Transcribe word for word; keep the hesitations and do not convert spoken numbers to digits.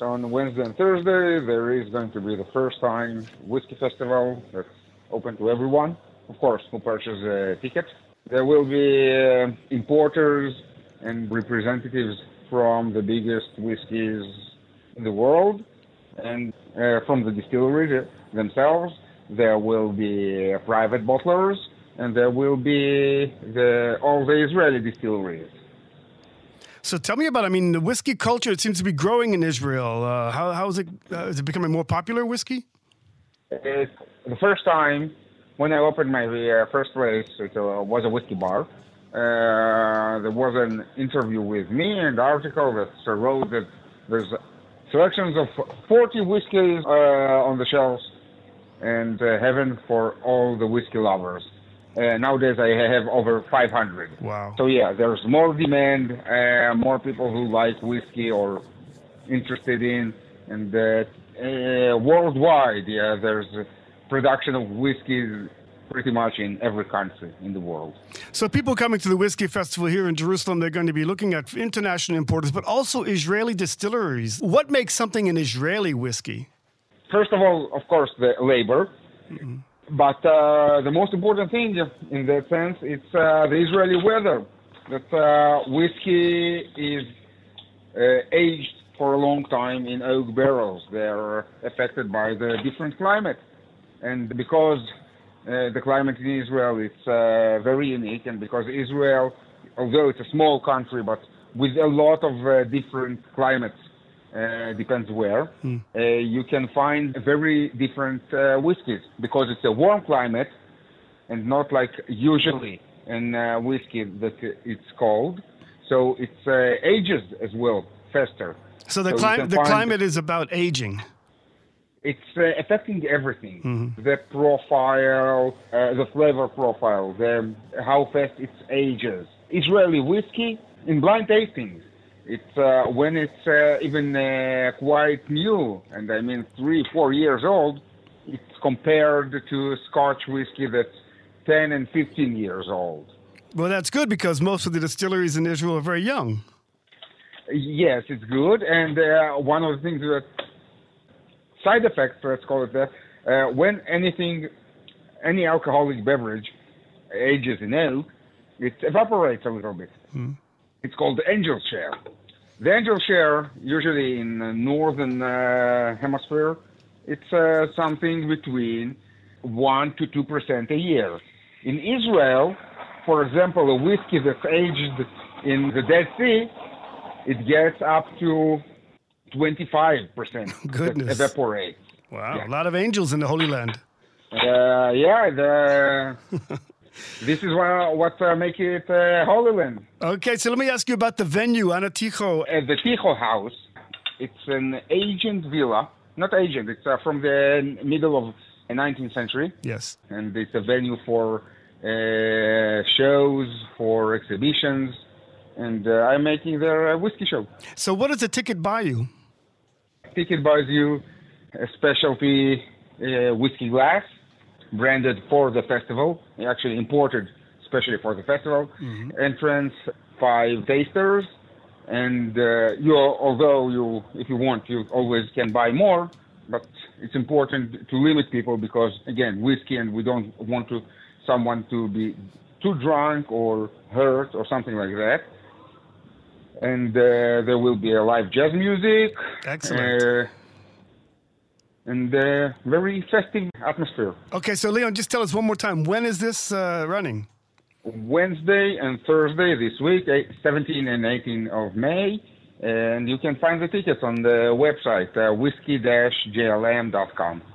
So on Wednesday and Thursday, there is going to be the first time whiskey festival that's open to everyone, of course, who purchase a ticket. There will be uh, importers and representatives from the biggest whiskeys in the world and uh, from the distilleries themselves. There will be uh, private bottlers, and there will be the, all the Israeli distilleries. So tell me about, I mean, the whiskey culture, it seems to be growing in Israel. Uh, how, how is it, uh, is it becoming more popular, whiskey? It, the first time when I opened my uh, first place, it uh, was a whiskey bar. Uh, there was an interview with me and an article that wrote that there's selections of forty whiskeys uh, on the shelves and uh, heaven for all the whiskey lovers. Uh, nowadays, I have over five hundred. Wow. So, yeah, there's more demand, uh, more people who like whiskey or interested in, and uh, uh, worldwide, yeah, there's production of whiskey pretty much in every country in the world. So people coming to the Whiskey Festival here in Jerusalem, they're going to be looking at international importers, but also Israeli distilleries. What makes something an Israeli whiskey? First of all, of course, the labor. Mm-hmm. But uh, the most important thing in that sense, it's uh, the Israeli weather. That uh, whiskey is uh, aged for a long time in oak barrels. They're affected by the different climate. And because uh, the climate in Israel is uh, very unique, and because Israel, although it's a small country, but with a lot of uh, different climates, Uh, depends where, mm. uh, you can find very different uh, whiskeys because it's a warm climate and not like usually in uh, whiskey that it's cold. So it's uh, ages as well, faster. So the, so cli- the climate is about aging. It's uh, affecting everything. Mm-hmm. The profile, uh, the flavor profile, the, how fast it ages. Israeli whiskey in blind tastings. It's uh, when it's uh, even uh, quite new, and I mean three, four years old, it's compared to Scotch whiskey that's ten and fifteen years old. Well, that's good because most of the distilleries in Israel are very young. Yes, it's good, and uh, one of the things that side effects, let's call it that, uh, when anything, any alcoholic beverage ages in oak, it evaporates a little bit. Hmm. It's called the angel share. The angel share, usually in the northern uh, hemisphere, it's uh, something between one to two percent a year. In Israel, for example, a whiskey that's aged in the Dead Sea, it gets up to twenty-five percent. Goodness. That evaporates. Wow, yeah. A lot of angels in the Holy Land. Uh, yeah, the... This is what, what uh, make it uh, Holy Land. Okay, so let me ask you about the venue, Anaticho. At the Ticho House, it's an ancient villa. Not ancient, it's uh, from the middle of the nineteenth century. Yes. And it's a venue for uh, shows, for exhibitions, and uh, I'm making their uh, whiskey show. So what does a ticket buy you? Ticket buys you a specialty uh, whiskey glass, branded for the festival, actually imported especially for the festival. Mm-hmm. Entrance, five tasters, and uh, you, although you, if you want, you always can buy more, but it's important to limit people because, again, whiskey, and we don't want to someone to be too drunk or hurt or something like that. And uh, there will be a live jazz music. Excellent. Uh, and uh, very festive atmosphere. Okay, so Leon, just tell us one more time, when is this uh, running? Wednesday and Thursday this week, seventeenth and eighteenth of May, and you can find the tickets on the website, uh, whiskey dash j l m dot com.